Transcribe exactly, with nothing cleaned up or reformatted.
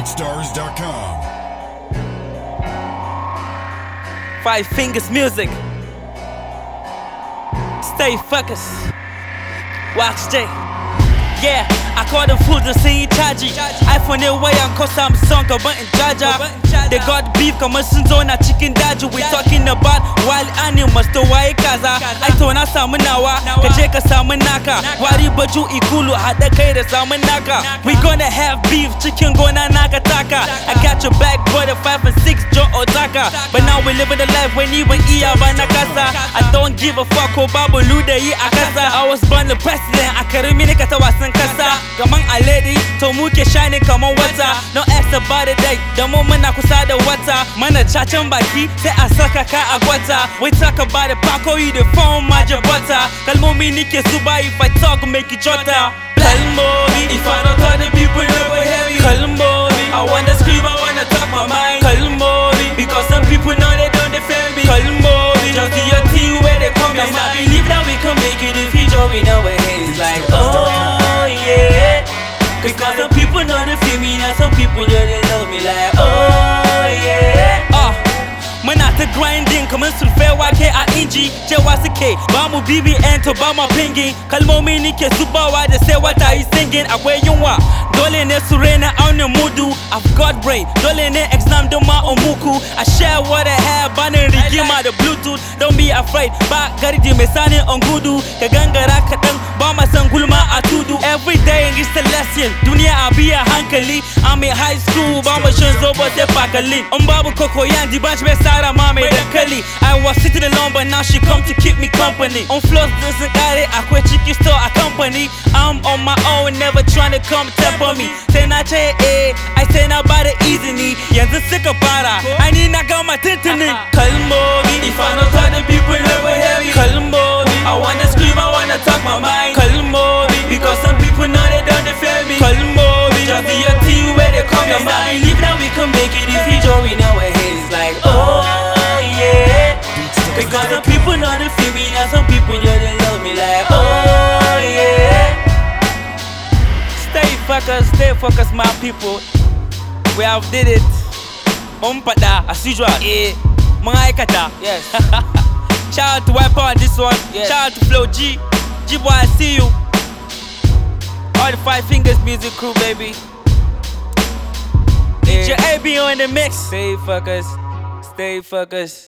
beatstars dot com. Five Fingers Music. Stay focused. Wax J. Yeah, I call them fools and say caji. iPhone ne wayan ko Samsung gaban in jaja. They got beef kamar sun zo na cikin daji. We talking about wild animals to waye kaza. Ai to na samu nawa, ka je ka samu naka. Wari baju ikulu hada kai da samu naka. We gonna have beef cikin gona naka taka. I got your back brother five and six Joe Otaka. But now we living the life when even iya ba na kasa. I don't give a fuck ko babu ludayi a kasa. I was born the president, a karimi ne ka ta wasan kasa. Kaman a lady, to muke shining kaman wata. No ask about it day, da mu muna kusa da wata. Mana cacan baki, sai a saka ka a gwata. We talk about it, Paco yi the phone, maja butter. Kalmomi nike su ba if I talk, make it jota. Kalmomi, if I don't talk the people never hear me. Kalmomi, I wanna scream, I wanna talk my mind. Kalmomi, because some people know they don't defend me. Kalmomi, just do your thing where they come and I believe that we can make it if we join our hands like oh. Because some people know they feel me, now some people know they love me like oh yeah. Uh, muna ta grinding kamar sulfai wake a inji. Cewa suke ba mu B B N to ba ma pingin. Kalmomi nike zubawa da sai wata yi singing. Akwai yunwa dole ne su raina aunin mudu. I've got brain dole ne exam don ma muku. I share what I have banin rigima da bluetooth. Don't be afraid ba gardi mai sani on gudu. Ka gangara kaɗan ba ma san gulma a tudu. Every day is the lesson duniya a biya hankali. I'm in high school ba ma shan zobo sai fakali. In babu koko yanji ba shi bai sara ma mai dankali. I was sitting alone but now she come to keep me company. On floors din sun kare akwai ciki store a company. I'm on my own never trying to come tap on me. Sai na ce eh ai sai na bada izini. Yanzu suka fara ai ni na gama tintinin. Kalmomi, if I don't talk the people never hear me. Kalmomi, I wanna scream, I wanna talk my mind. Kalmomi, because some people know they don't defend me. Kalmomi, just do your thing where they come and I believe that we can make it if we join our hands like oh yeah. Because some people know they feel me, now some people know they love me like oh yeah. Stay focused, stay focused my people. We have did it. Mun faɗa as usual, eh, mun aikata. Yes. Shout out to Wiper on this one. Yes. Shout out to Flow G. G boy, I see you. All the Five Fingers Music crew, baby. D J A B on the mix. Stay focused. Stay focused.